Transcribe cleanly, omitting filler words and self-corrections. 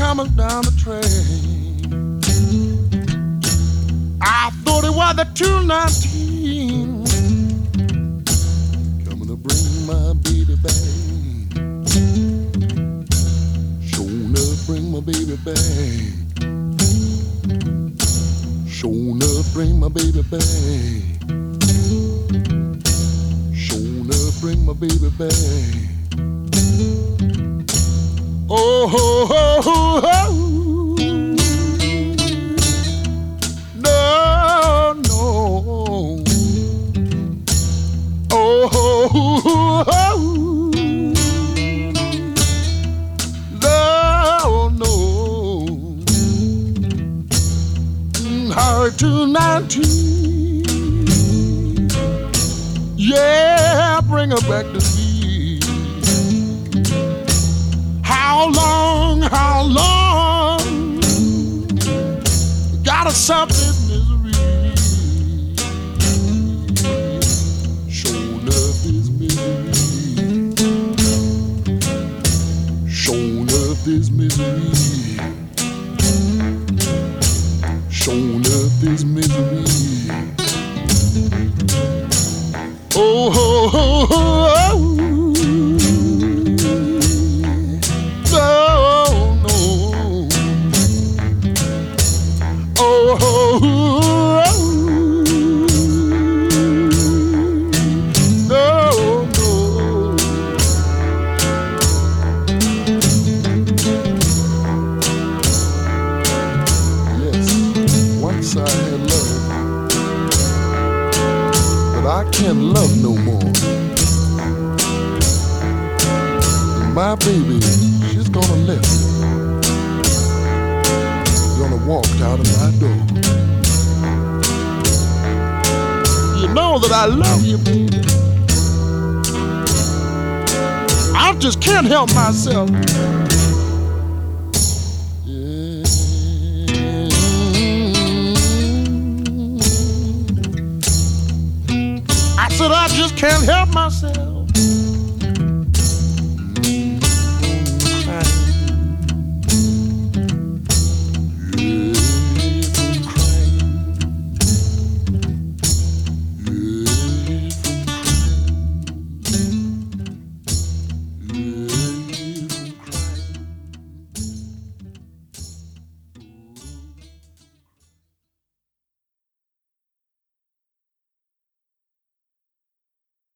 coming down the train. I thought it was the 219 coming to bring my baby back. Sure enough, bring my baby back. Sure enough, bring my baby back. Sure enough, bring my baby back. Oh, ho, ho, ho, ho. No, no. Oh, ho, ho, ho. No, no. Her 219. Yeah, bring her back to me. How long, how long? Gotta stop this misery. Show enough this misery. Show enough this misery. Show enough this misery. Oh, ho, ho, ho, oh. I can't love no more. My baby, she's gonna let me. Gonna walk out of my door. You know that I love you, baby. I just can't help myself. I said I just can't help myself.